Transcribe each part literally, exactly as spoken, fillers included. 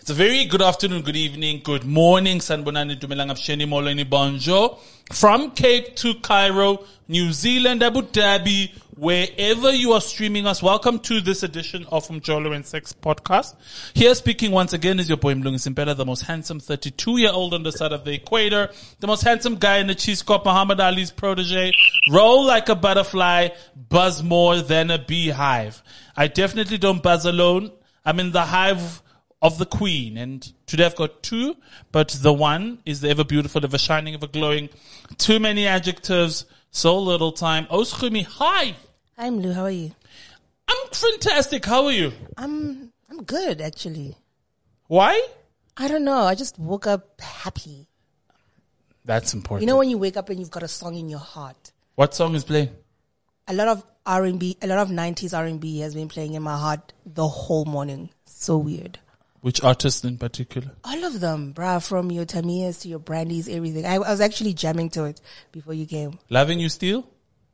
It's a very good afternoon, good evening, good morning. Sanbonani Dumelang Absheni Moleni Bonjour. From Cape to Cairo, New Zealand, Abu Dhabi, wherever you are streaming us, welcome to this edition of Mjolo and Sex podcast. Here speaking once again is your boy Mlungi Simpela, the most handsome thirty-two-year-old on the side of the equator, the most handsome guy in the cheese cup, Muhammad Ali's protege, roll like a butterfly, buzz more than a beehive. I definitely don't buzz alone. I'm in the hive of the queen, and today I've got two, but the one is the ever beautiful, ever shining, ever glowing. Too many adjectives, so little time. Oschumi, hi. Hi Mlu, how are you? I'm fantastic. How are you? I'm I'm good actually. Why? I don't know. I just woke up happy. That's important. You know when you wake up and you've got a song in your heart. What song is playing? A lot of R and B, a lot of nineties R and B has been playing in my heart the whole morning. So weird. Which artist in particular? All of them, bruh, from your Tamias to your Brandies, everything. I, I was actually jamming to it before you came. Loving You Still?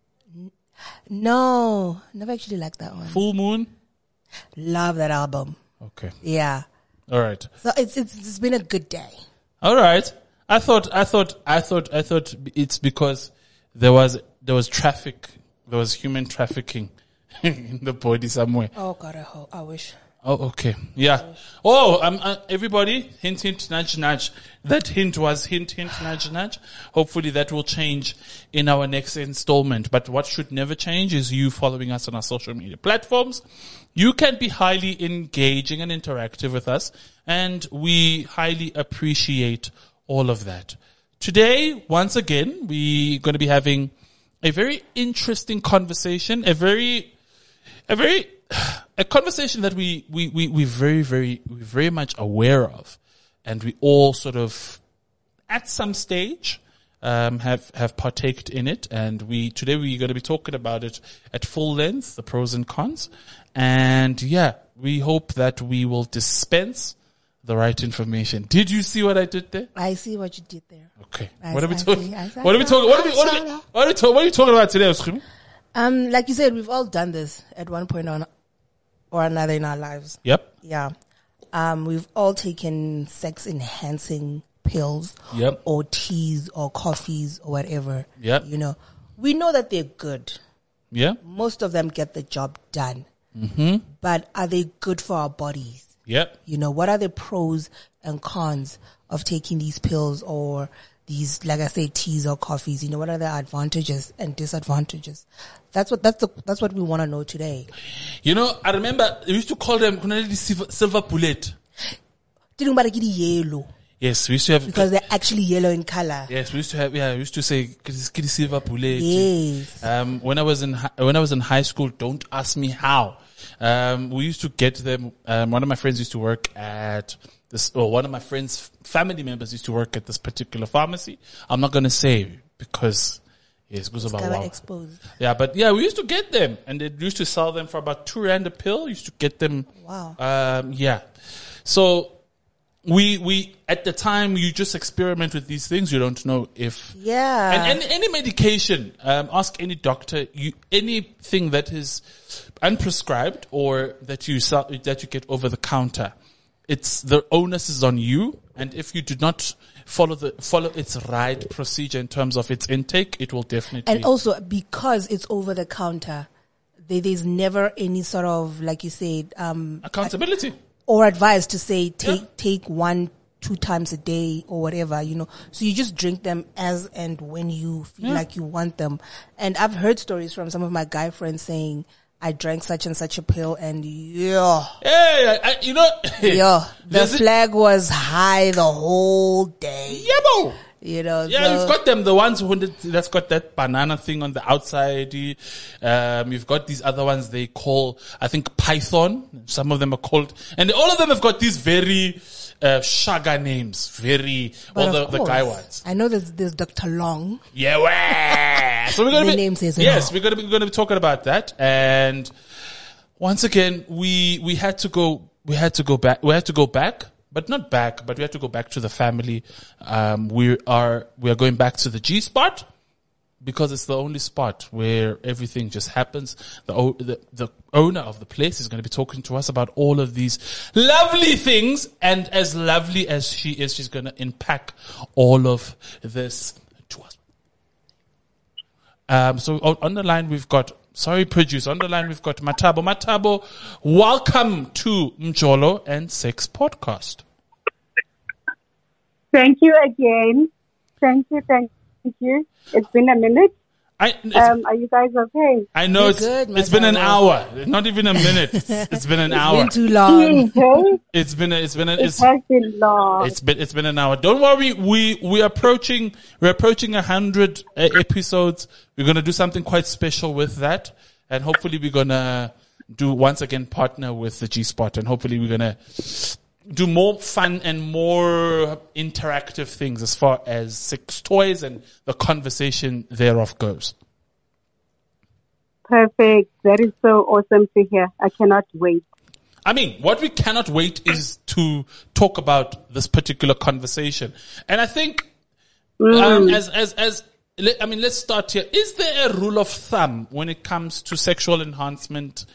No, never actually liked that one. Full Moon? Love that album. Okay. Yeah. All right. So it's it's it's been a good day. All right. I thought I thought I thought I thought it's because there was there was traffic, there was human trafficking in the body somewhere. Oh God, I hope, I wish. Oh, okay. Yeah. Oh, um, uh, everybody, hint, hint, nudge, nudge. That hint was hint, hint, nudge, nudge. Hopefully that will change in our next installment. But what should never change is you following us on our social media platforms. You can be highly engaging and interactive with us, and we highly appreciate all of that. Today, once again, we're going to be having a very interesting conversation, a very, a very, a conversation that we, we, we, we very, very, we're very much aware of, and we all sort of, at some stage, um, have, have partaked in it. And we, today we're going to be talking about it at full length, the pros and cons. And yeah, we hope that we will dispense the right information. Did you see what I did there? I see what you did there. Okay. I What are we see, I talking, see, I see, what are we talking, what are we, what are we, what are we talking, what are you talking about today, Oschumi? Um, like you said, we've all done this at one point or, or another in our lives. Yep. Yeah. Um, we've all taken sex enhancing pills. Yep. Or teas or coffees or whatever. Yep. You know, we know that they're good. Yeah. Most of them get the job done. Mm-hmm. But are they good for our bodies? Yep. You know, what are the pros and cons of taking these pills or these, like I say, teas or coffees? You know, what are the advantages and disadvantages? That's what, that's the, that's what we want to know today. You know, I remember we used to call them silver, silver bullet. Didn't matter yellow. Yes, we used to have, because they're actually yellow in color. yes, we used to have, yeah, we used to say, kitty silver bullet. Yes. Um, when I was in, hi- when I was in high school, don't ask me how. Um, we used to get them, um, one of my friends used to work at this, or one of my friends' family members used to work at this particular pharmacy. I'm not going to say because, yes, it was about wow. Exposed. Yeah, but yeah, we used to get them, and they used to sell them for about two rand a pill. Used to get them. Wow. Um, yeah. So, we, we, at the time, you just experiment with these things. You don't know if, yeah. and any, any medication, um, ask any doctor, you, anything that is unprescribed or that you sell, that you get over the counter, it's, the onus is on you. And if you do not follow the, follow its right procedure in terms of its intake, it will definitely. And also, because it's over the counter, there, there's never any sort of, like you said, um, accountability. Or advice to say take Yeah. take one two times a day or whatever, you know. So you just drink them as and when you feel Yeah. like you want them. And I've heard stories from some of my guy friends saying, I drank such and such a pill and yeah, Hey, I, I, you know, yeah, the There's a- flag was high the whole day. yeah, bro. You know, Yeah, so you've got them, the ones who that's got that banana thing on the outside. Um, you've got these other ones they call, I think, Python. Some of them are called, and all of them have got these very uh, shaga names. Very, but all the, of the course, guy ones. I know there's there's Doctor Long. Yeah, wah. So we're gonna The be, name says it yes, all. we're gonna be, we're gonna be talking about that. And once again, we we had to go, we had to go back, we had to go back. But not back, but we have to go back to the family. Um, we are, we are going back to the G spot because it's the only spot where everything just happens. The, o- the, the owner of the place is going to be talking to us about all of these lovely things. And as lovely as she is, she's going to unpack all of this to us. Um, so on, on the line, we've got, sorry, producer, on the line, we've got Matabo. Matabo, welcome to Mjolo and Sex Podcast. Thank you again. Thank you, thank you. It's been a minute. I, um, are you guys okay? I know We're it's, good, it's been an Matabo. hour, not even a minute. It's, it's been an It's hour. been too long. Okay. It's been a, it's been a, It it's, has been long. it's been it's been an hour. Don't worry, we we're approaching we're approaching a hundred uh, episodes. We're gonna do something quite special with that, and hopefully we're gonna do once again partner with the G Spot, and hopefully we're gonna do more fun and more interactive things as far as sex toys and the conversation thereof goes. Perfect. That is so awesome to hear. I cannot wait. I mean, what we cannot wait is to talk about this particular conversation. And I think, um, as, as, as, le- I mean, let's start here. Is there a rule of thumb when it comes to sexual enhancement,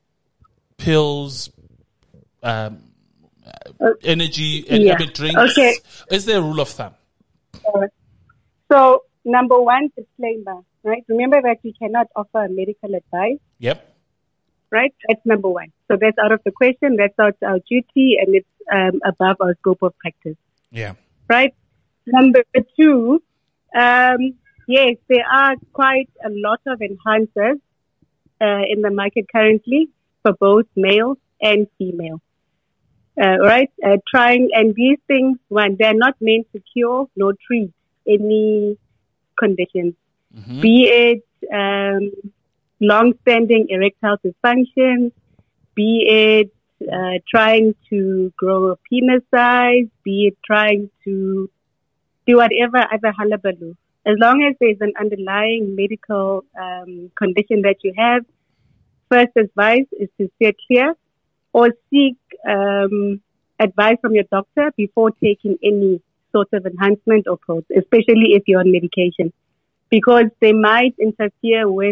pills, um, uh, energy, and yeah. I mean, drinks? Okay. Is there a rule of thumb? Uh, so, number one, disclaimer, right? Remember that we cannot offer medical advice. Yep. Right? That's number one. So that's out of the question. That's out our duty, and it's um, above our scope of practice. Yeah. Right? Number two, um, yes, there are quite a lot of enhancers uh, in the market currently for both male and female. Uh, right? Uh, trying, and these things, one, they're not meant to cure nor treat any conditions, Mm-hmm. be it um, long-standing erectile dysfunction, be it uh, trying to grow a penis size, be it trying to do whatever other hullabaloo. As long as there's an underlying medical um, condition that you have, first advice is to steer clear or seek um, advice from your doctor before taking any sort of enhancement or pills, especially if you're on medication, because they might interfere with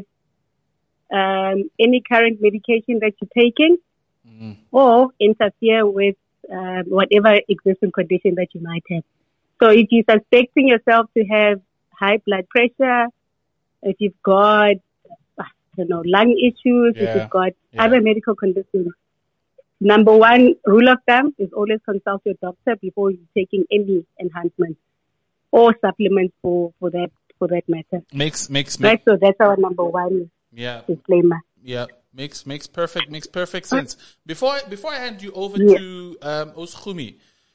um, any current medication that you're taking, mm-hmm. or interfere with um, whatever existing condition that you might have. So if you're suspecting yourself to have high blood pressure, if you've got, I don't know, lung issues, yeah. if you've got yeah. other medical conditions, number one rule of thumb is always consult your doctor before you're taking any enhancements or supplements for, for that for that matter. Makes makes right. Make, so that's our number one yeah. disclaimer. Yeah, makes makes perfect makes perfect sense. Before I, before I hand you over yeah. to um, Oschumi,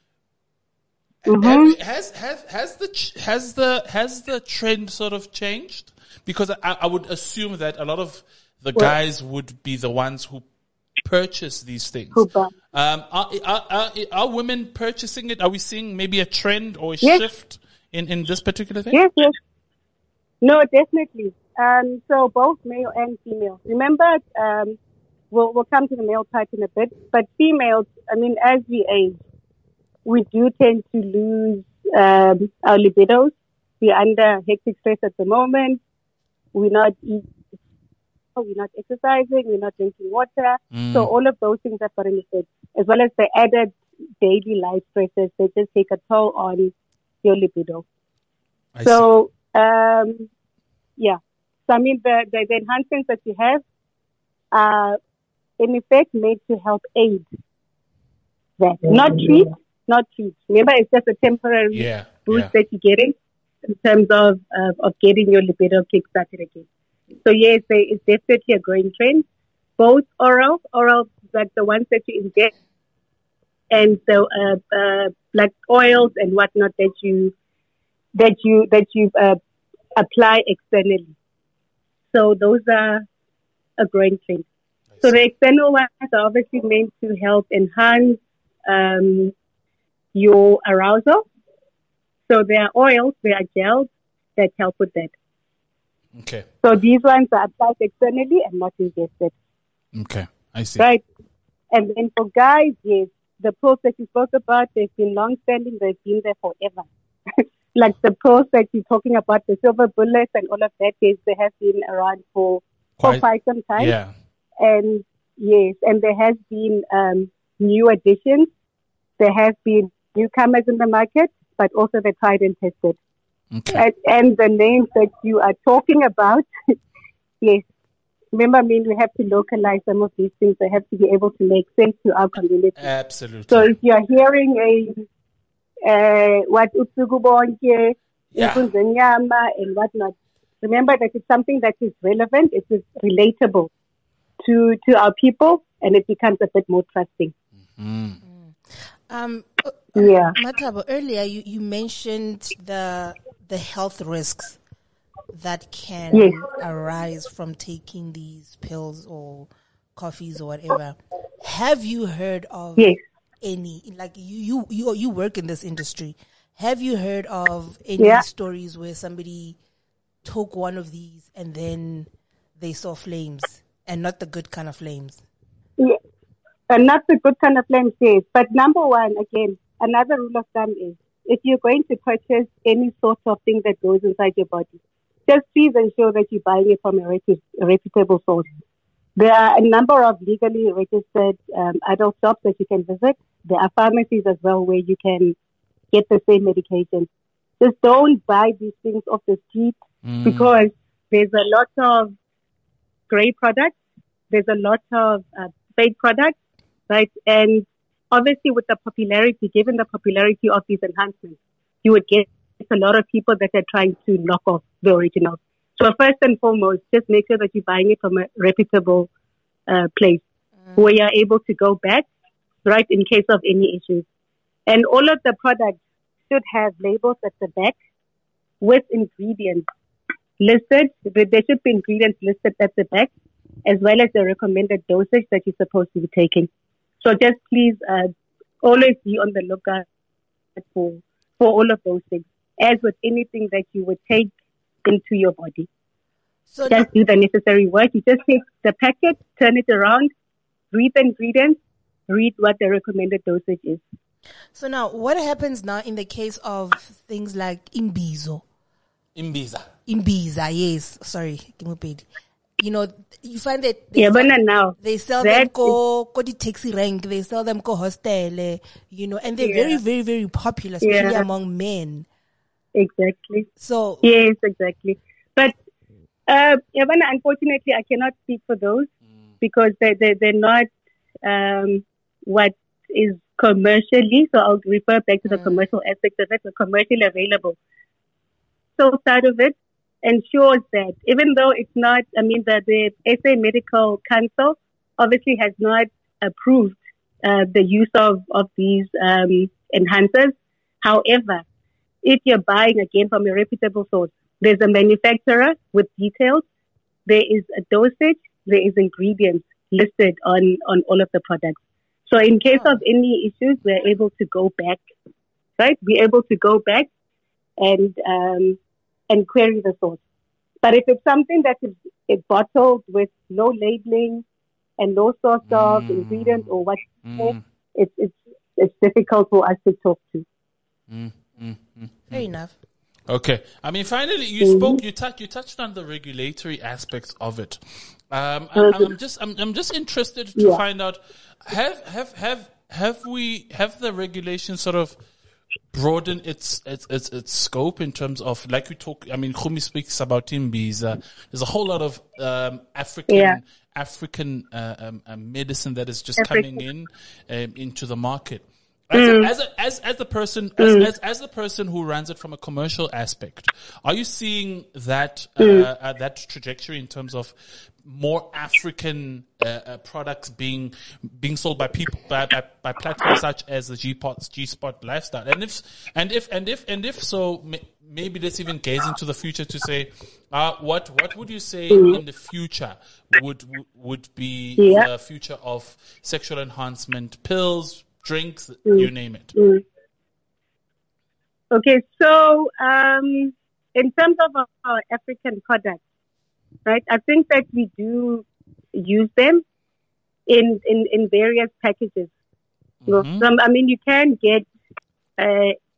mm-hmm. has has has the has the has the trend sort of changed? Because I, I would assume that a lot of the well, guys would be the ones who purchase these things. Um, are, are, are, are women purchasing it? Are we seeing maybe a trend or a yes. shift in, in this particular thing? Yes, yes. No, definitely. Um, so both male and female. Remember, um, we'll, we'll come to the male part in a bit, but females, I mean, as we age, we do tend to lose um, our libidos. We're under hectic stress at the moment. We're not eating. We're not exercising, we're not drinking water. Mm. So all of those things have got an effect, as well as the added daily life stresses. They just take a toll on your libido. I so, um, yeah. So, I mean, the, the, the enhancements that you have are, in effect, made to help aid that. Not treat, not treat. Remember, it's just a temporary yeah, boost yeah. that you're getting in terms of, of, of getting your libido kick-started again. So yes, it's definitely a growing trend. Both oral, oral, like the ones that you ingest, and the uh, uh, blood oils and whatnot that you that you that you uh, apply externally. So those are a growing trend. So the external ones are obviously meant to help enhance um, your arousal. So there are oils, there are gels that help with that. Okay. So these ones are applied externally and not ingested. Okay, I see. Right. And then for guys, yes, the pills that you spoke about, they've been long-standing, they've been there forever. like the pills that you're talking about, the silver bullets and all of that, yes, they have been around for, Quite- for quite some time. Yeah. And yes, and there has been um, new additions. There have been newcomers in the market, but also the tried and tested. Okay. And, and the names that you are talking about, yes. Remember, I mean, we have to localize some of these things. They have to be able to make sense to our community. Absolutely. So if you are hearing a uh, what Utsugu Bonke, Yeah. Nyama, and whatnot, remember that it's something that is relevant, it is relatable to to our people, and it becomes a bit more trusting. Mm. Um, uh, Yeah. Matabo, earlier you, you mentioned the the health risks that can Yes. arise from taking these pills or coffees or whatever. Have you heard of Yes. any, like you, you, you, you work in this industry. Have you heard of any Yeah. stories where somebody took one of these and then they saw flames, and not the good kind of flames? Yeah. And not the good kind of flames, yes. But number one, again, another rule of thumb is if you're going to purchase any sort of thing that goes inside your body, just please ensure that you're buying it from a, repu- a reputable source. There are a number of legally registered um, adult shops that you can visit. There are pharmacies as well where you can get the same medication. Just don't buy these things off the street Mm. because there's a lot of gray products. There's a lot of uh, fake products, right? And obviously with the popularity, given the popularity of these enhancements, you would get a lot of people that are trying to knock off the original. So first and foremost, just make sure that you're buying it from a reputable uh, place mm. where you're able to go back, right, in case of any issues. And all of the products should have labels at the back with ingredients listed. There should be ingredients listed at the back, as well as the recommended dosage that you're supposed to be taking. So just please uh, always be on the lookout for for all of those things. As with anything that you would take into your body, so just do the necessary work. You just take the packet, turn it around, read the ingredients, read what the recommended dosage is. So now, what happens now in the case of things like imbizo? Imbiza. Imbiza, yes. Sorry, you know, you find that they yeah, sell, but now they sell that them go go the taxi rank, they sell them go hostel, you know, and they're yeah. very, very, very popular, especially yeah. among men. Exactly. So yes, exactly. But uh, even unfortunately, I cannot speak for those mm. because they they they're not um, what is commercially. So I'll refer back to the mm. commercial aspect of it. The commercially available. So side of it ensures that even though it's not, I mean, the the S A Medical Council obviously has not approved uh, the use of of these um, enhancers. However, if you're buying again from a reputable source, there's a manufacturer with details, there is a dosage, there is ingredients listed on, on all of the products. So in case oh. of any issues, we're able to go back, right? We're able to go back and um, and query the source. But if it's something that is, is bottled with no labeling and no source of mm. ingredient or what, mm. it's, it's, it's difficult for us to talk to. Mm. Mm-hmm. Fair enough. Okay. I mean, finally, you mm-hmm. spoke. You touched. You touched on the regulatory aspects of it. Um, I'm, I'm just. I'm, I'm just interested to yeah. find out. Have have have have we have the regulation sort of broadened its its its, its scope in terms of, like we talk. I mean, Khumi speaks about Imbiza. There's a whole lot of um, African. Yeah. African uh, um, uh, medicine that is just African. coming in um, into the market. As a, mm. as a, as as the person as, mm. as as the person who runs it from a commercial aspect, are you seeing that uh, mm. uh, that trajectory in terms of more African uh, uh, products being being sold by people by, by, by platforms such as the G-Spot, G-Spot Lifestyle? And if and if and if and if so, may, maybe let's even gaze into the future to say, uh, what what would you say mm. in the future would would be yeah. the future of sexual enhancement pills, drinks, mm. you name it. Mm. Okay, so um, in terms of our, our African products, right, I think that we do use them in, in, in various packages. Mm-hmm. So, I mean, you can get uh,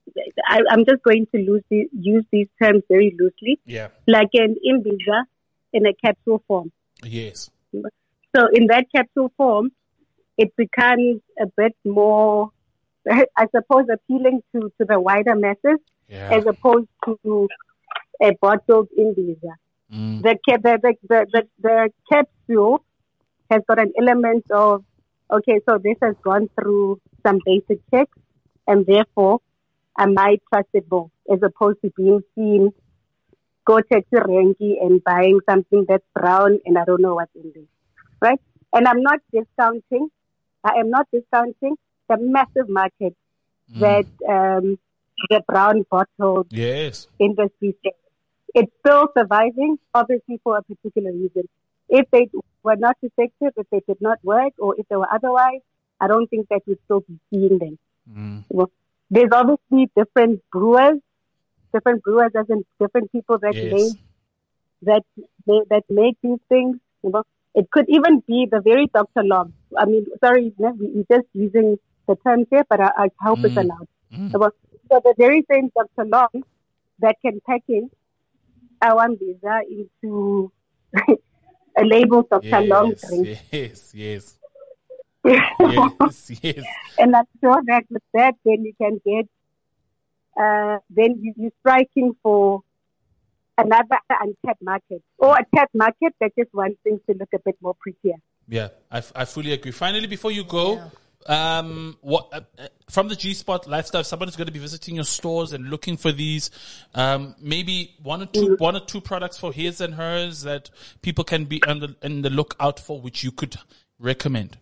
I, I'm just going to lose the, use these terms very loosely. Yeah. Like an imbiza in a capsule form. Yes. So in that capsule form, it becomes a bit more, I suppose, appealing to, to the wider masses, yeah. as opposed to a bottled imbiza. Mm. The, the, the, the, the, the capsule has got an element of, okay, so this has gone through some basic checks, and therefore I might trust it more, as opposed to being seen go to Renki and buying something that's brown and I don't know what's in there, right? And I'm not discounting, I am not discounting the massive market mm. that um, the brown bottled yes. industry has. It's still surviving, obviously, for a particular reason. If they were not effective, if they did not work, or if they were otherwise, I don't think that we'd still be seeing them. Mm. Well, there's obviously different brewers, different brewers as in different people that yes. make that they, that make these things. You know, it could even be the very Doctor Long. I mean, sorry, we're just using the terms here, but I, I hope mm. it's allowed. Mm. So the very same Doctor Long that can package our visa into a label Doctor Yes, Long drink. Yes, yes. yes, yes. And I'm sure that with that, then you can get, uh, then you, you're striking for another untapped market, or a tapped market that just wants things to look a bit more prettier. Yeah, I, I fully agree. Finally, before you go, yeah. um, what uh, from the G Spot Lifestyle, if somebody's going to be visiting your stores and looking for these, um, maybe one or two, mm. one or two products for his and hers that people can be on the, in the lookout for, which you could recommend.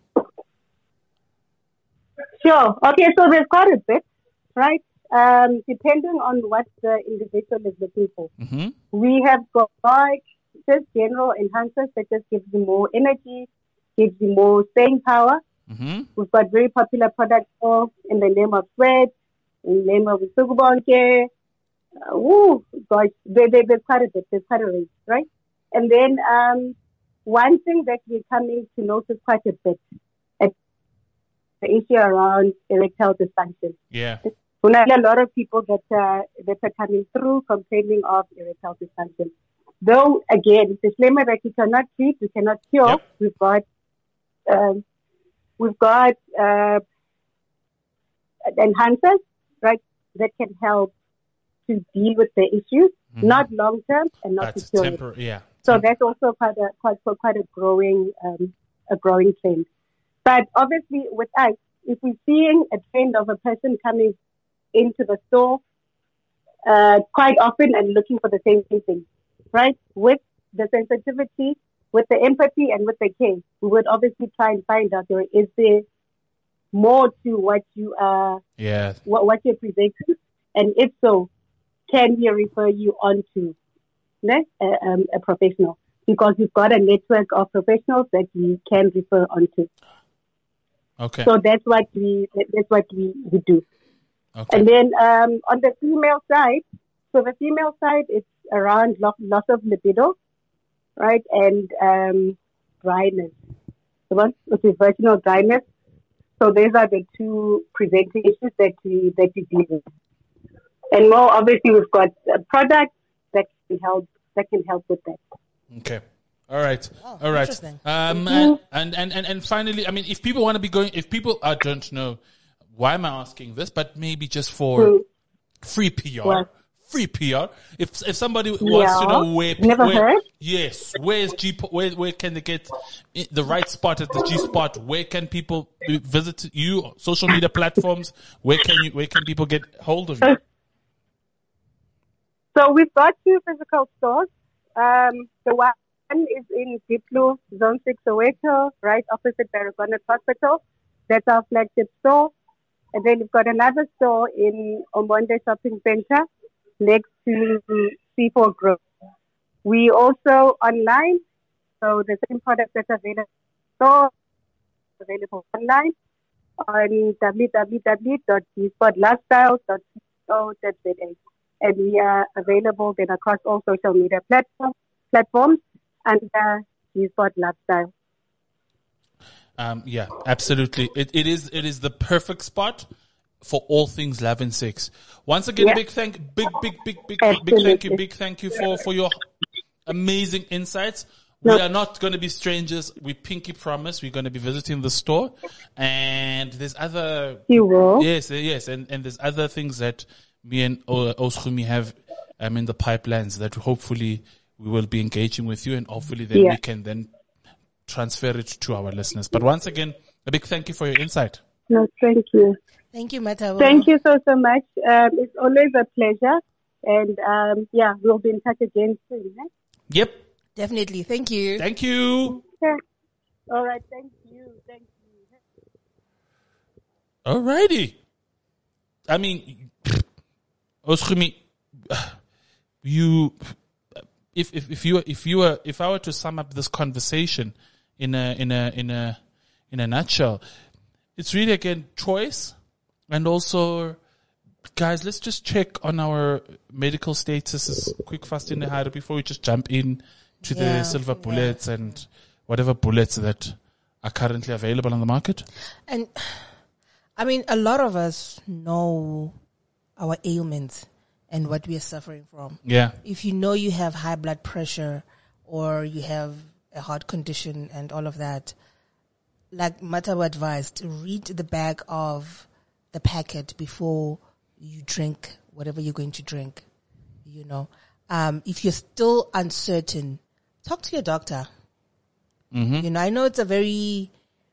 Sure. Okay, so there's quite a bit, right? Um, depending on what the individual is looking for. Mm-hmm. We have got just general enhancers that just gives you more energy, gives you more staying power. Mm-hmm. We've got very popular products for in the name of Sweat, in the name of Sugubonke. Uh, woo, gosh, there, there, there's quite a bit, there's quite a range, right? And then um, one thing that we're coming to notice quite a bit is the issue around erectile dysfunction. Yeah. We have a lot of people that uh, that are coming through complaining of erectile dysfunction. Though, again, disclaimer that we cannot treat, we cannot cure. Yep. We've got um, we've got uh, enhancers, right, that can help to deal with the issues, mm-hmm. not long term and not that's to cure tempor- it. Yeah. So that's also quite a quite quite a growing um, a growing trend. But obviously, with us, if we're seeing a trend of a person coming into the store uh, quite often and looking for the same thing, right? With the sensitivity, with the empathy, and with the care, we would obviously try and find out there is there more to what you are, yeah, what, what you're presenting, and if so, can we refer you on to ne, a, um, a professional? Because we've got a network of professionals that we can refer on to. Okay. So that's what we that's what we, we do. Okay. And then um, on the female side, so the female side, it's around lo- loss of libido, right, and um, dryness, the one which is vaginal dryness. So these are the two presenting issues that we that we deal with. And more obviously, we've got a product that can help that can help with that. Okay. All right. Oh, All right. interesting. Um, Mm-hmm. and, and, and, and finally, I mean, if people want to be going, if people, I don't know, why am I asking this, but maybe just for Mm. free P R, What? free P R. If, if somebody wants Yeah. to know where, Never where heard? yes, where is G, where, where can they get i- the right spot at the G Spot? Where can people visit you? Social media platforms? Where can you, where can people get hold of you? So we've got two physical stores. Um, the one is in Diplo, Zone six, Soweto, right opposite Baragona Hospital. That's our flagship store. And then we've got another store in Omonde Shopping Center next to C four Grove. We also online, so the same product that's available store available online on w w w dot g spot lifestyle dot co dot z a. And we are available then across all social media platforms, platforms under G Spot Lifestyle. Um, yeah, absolutely. It, it is, it is the perfect spot for all things love and sex. Once again, Yeah. big thank, big, big, big, big, big, big thank you, Absolutely. big thank you for, for your amazing insights. No. We are not going to be strangers. We pinky promise we're going to be visiting the store, and there's other. You will. Yes, yes, and, and there's other things that me and uh, Oschumi have um, in the pipelines that hopefully we will be engaging with you, and hopefully then Yeah. we can then transfer it to our listeners. But once again, a big thank you for your insight. No, thank you. Thank you, Meta. Thank you so, so much. Um, it's always a pleasure. And, um, yeah, we'll be in touch again soon. Eh? Yep. Definitely. Thank you. Thank you. Okay. All right. Thank you. Thank you. Alrighty. I mean, Oschumi, you, if, if, if you, were- if you were, if I were to sum up this conversation in a, in a, in a, in a nutshell, it's really again choice, and also, guys, let's just check on our medical statuses quick, fast, in the hurry before we just jump in to Yeah, the silver bullets and whatever bullets that are currently available on the market. And I mean, a lot of us know our ailments and what we are suffering from. Yeah. If you know you have high blood pressure or you have a heart condition and all of that, like Matabu advised, read the back of the packet before you drink whatever you're going to drink. You know, um, if you're still uncertain, talk to your doctor. Mm-hmm. You know, I know it's a very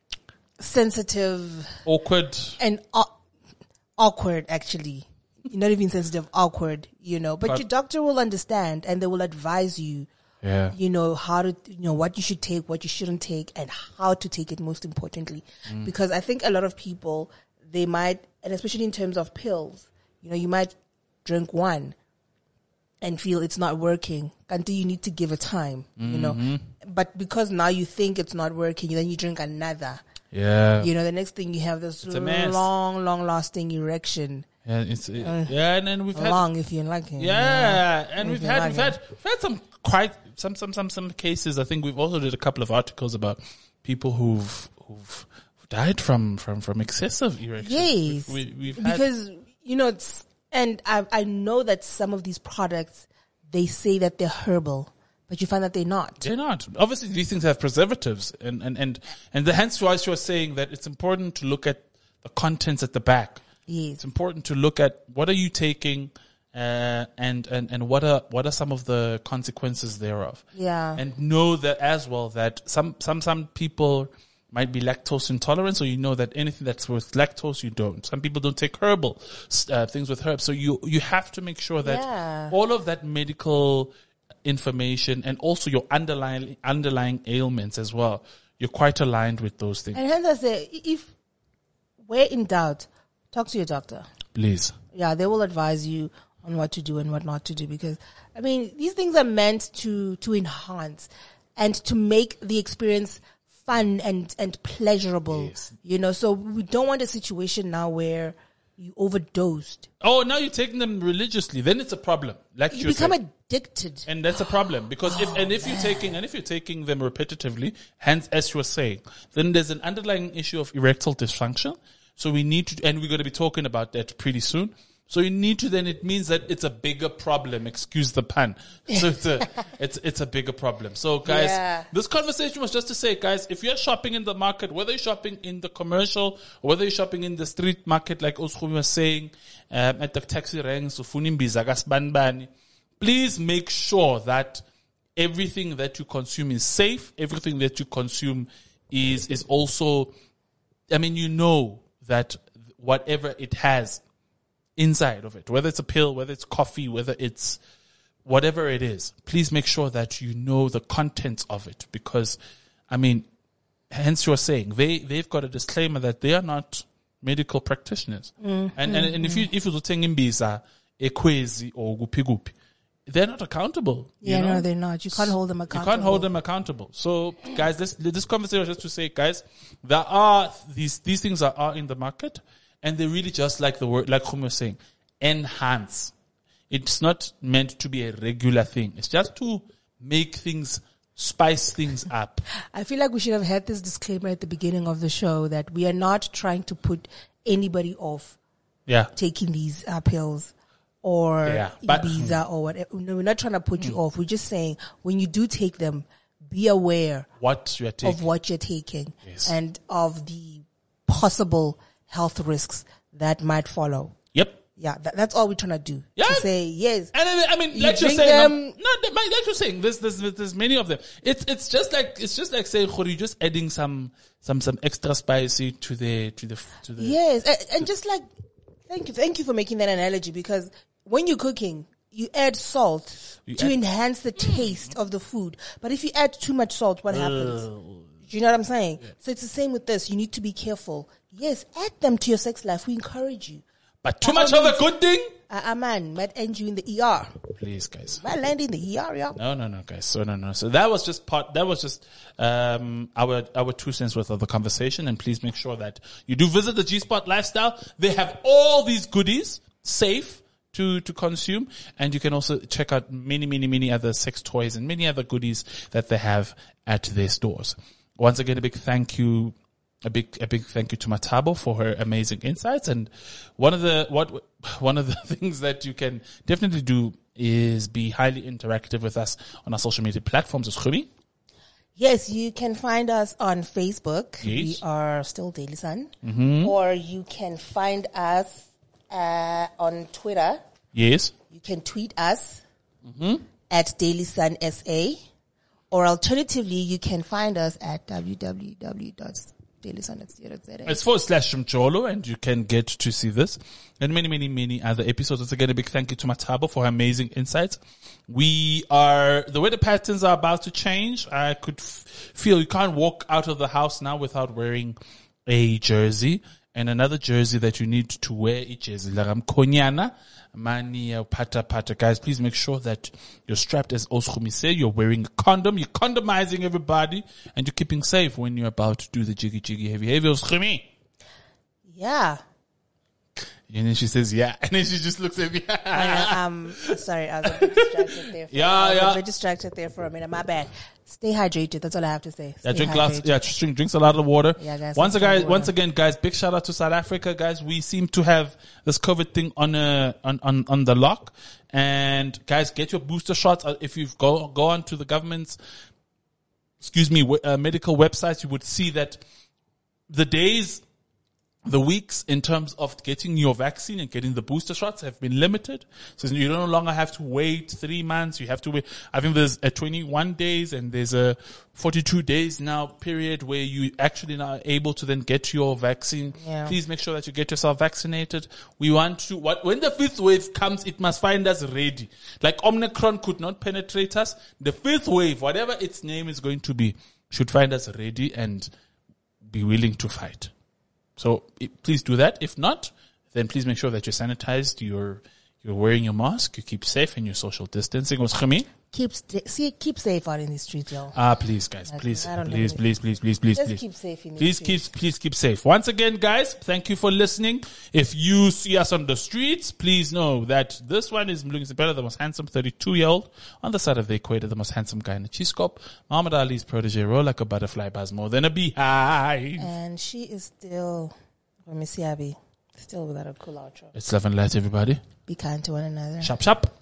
sensitive Awkward. and au- awkward, actually. Not even sensitive, awkward, you know. But, But- your doctor will understand and they will advise you, Yeah. you know, how to, you know, what you should take, what you shouldn't take, and how to take it most importantly. Because I think a lot of people, they might, and especially in terms of pills, you know, you might drink one and feel it's not working until you need to give it time, you know. But because now you think it's not working, then you drink another. Yeah. You know, the next thing you have this a mess. long, long lasting erection. Yeah, it's, it, yeah, and then we've had, Long if you like it. yeah, and If we've you had, like we've had, we've had some quite, some, some, some, some cases. I think we've also did a couple of articles about people who've, who've died from, from, from excessive erections. Yes. We, we've had, Because, you know, it's, and I, I know that some of these products, they say that they're herbal, but you find that they're not. they're not. Obviously, these things have preservatives, and, and, and, and the hence why she was saying that it's important to look at the contents at the back. Yes. It's important to look at what are you taking, uh, and, and, and what are, what are some of the consequences thereof. Yeah. And know that as well that some, some, some people might be lactose intolerant, so you know that anything that's with lactose, you don't. Some people don't take herbal, uh, things with herbs. So you, you have to make sure that Yeah. all of that medical information and also your underlying, underlying ailments as well, you're quite aligned with those things. And hence I say, if we're in doubt, talk to your doctor. Please. Yeah, they will advise you on what to do and what not to do, because I mean, these things are meant to, to enhance and to make the experience fun and, and pleasurable, Yes. you know, so we don't want a situation now where you overdosed. Oh, now you're taking them religiously. Then it's a problem. Like You you become said. addicted. And that's a problem because if, and if you're taking, and if you're taking them repetitively, hence, as you were saying, then there's an underlying issue of erectile dysfunction. So we need to, and we're going to be talking about that pretty soon. So you need to then, it means that it's a bigger problem. Excuse the pun. So it's a, it's, it's a bigger problem. So guys, Yeah. this conversation was just to say, guys, if you're shopping in the market, whether you're shopping in the commercial or whether you're shopping in the street market, like Oschumi was saying, um, at the taxi ranks, Ufunimbiza, Gasbanbani, please make sure that everything that you consume is safe. Everything that you consume is, is also, I mean, you know that whatever it has inside of it, whether it's a pill, whether it's coffee, whether it's whatever it is, please make sure that you know the contents of it, because, I mean, hence you're saying they, they've got a disclaimer that they are not medical practitioners. Mm, and, and, and if you, if you're saying imbiza, ekwezi or gupi gupi, they're not accountable. You Yeah, know? no, they're not. You can't hold them You accountable. can't hold them accountable. So, guys, this this conversation was just to say, guys, there are these these things are, are in the market, and they really just like the word, like Khumi was saying, enhance. It's not meant to be a regular thing. It's just to make things, spice things up. I feel like we should have had this disclaimer at the beginning of the show that we are not trying to put anybody off Yeah. taking these uh, pills or Yeah, but- Ibiza or whatever. No, we're not trying to put you off. We're just saying when you do take them, be aware What you're taking. of what you're taking Yes. and of the possible health risks that might follow. Yep. Yeah, that, that's all we're trying to do. Yeah. To say, yes. And I I mean, You like you're drink saying, um, them- no, th- like you're saying, there's, there's, there's many of them. It's, it's just like, it's just like saying, you're just adding some, some, some extra spicy to the, to the, to the. Yes, and, and just like, thank you, thank you for making that analogy, because when you're cooking, you add salt You to add- enhance the taste of the food. But if you add too much salt, what happens? Do you know what I'm saying? So it's the same with this. You need to be careful. Yes, add them to your sex life. We encourage you. But too By much all of a means. good thing? Uh, uh, man, might end you in the E R. Please, guys. Might land in the E R, yeah. No, no, no, guys. So no, no. So that was just part. That was just um, our our two cents worth of the conversation. And please make sure that you do visit the G Spot Lifestyle. They have all these goodies safe to to consume, and you can also check out many, many, many other sex toys and many other goodies that they have at their stores. Once again, a big thank you. A big, a big thank you to Matabo for her amazing insights. And one of the, what, one of the things that you can definitely do is be highly interactive with us on our social media platforms. Is Khumi? Yes, you can find us on Facebook. Yes. We are still Daily Sun. Mm-hmm. Or you can find us uh, on Twitter. Yes. You can tweet us at Daily Sun S A. Or alternatively, you can find us at w w w dot daily sun dot co dot z a. It's forward slash Mcholo, and you can get to see this and many, many, many other episodes. Once again, a big thank you to Matabo for her amazing insights. We are, the weather patterns are about to change. I could f- feel you can't walk out of the house now without wearing a jersey. And another jersey that you need to wear each is Laram Konyana. Mani pata pata. Guys, please make sure that you're strapped, as Oshumi said. You're wearing a condom. You're condomizing everybody, and you're keeping safe when you're about to do the jiggy jiggy heavy heavy. Oshumi. Yeah. And then she says, yeah. And then she just looks at me. I, um, sorry, I was a bit distracted there. For, Yeah, I was yeah. a bit distracted there for a minute. My bad. Stay hydrated. That's all I have to say. Yeah, Stay drink lots. hydrated. Yeah, drink drinks a lot of water. Yeah, guys, Once lots of again, water. once again, guys, big shout out to South Africa, guys. We seem to have this COVID thing on uh, on on on the lock. And guys, get your booster shots. Uh, If you go go on to the government's, excuse me, w- uh, medical websites, you would see that the days, the weeks in terms of getting your vaccine and getting the booster shots have been limited. So you no longer have to wait three months. You have to wait. I think there's a twenty-one days and there's a forty-two days now period where you actually now are able to then get your vaccine. Yeah. Please make sure that you get yourself vaccinated. We want to, what, when the fifth wave comes, it must find us ready. Like Omicron could not penetrate us. The fifth wave, whatever its name is going to be, should find us ready and be willing to fight. So it, please do that. If not, then please make sure that you're sanitized, you're you're wearing your mask, you keep safe, and you're social distancing. Was Khami? Keep, st- see, keep safe out in the streets, y'all. Ah, please, guys, Okay, please, I don't know please, anything. please, please, please, please, Just please. keep safe in the Please streets. keep, please keep safe. Once again, guys, thank you for listening. If you see us on the streets, please know that this one is Mlungisi Bella, the most handsome thirty-two year old on the side of the equator, the most handsome guy in the Chiscope. Muhammad Ali's protege, roll like a butterfly, buzz more than a beehive. And she is still, let me see, Abby, still without a cool outro. It's love and light, everybody. Be kind to one another. Shop, shop.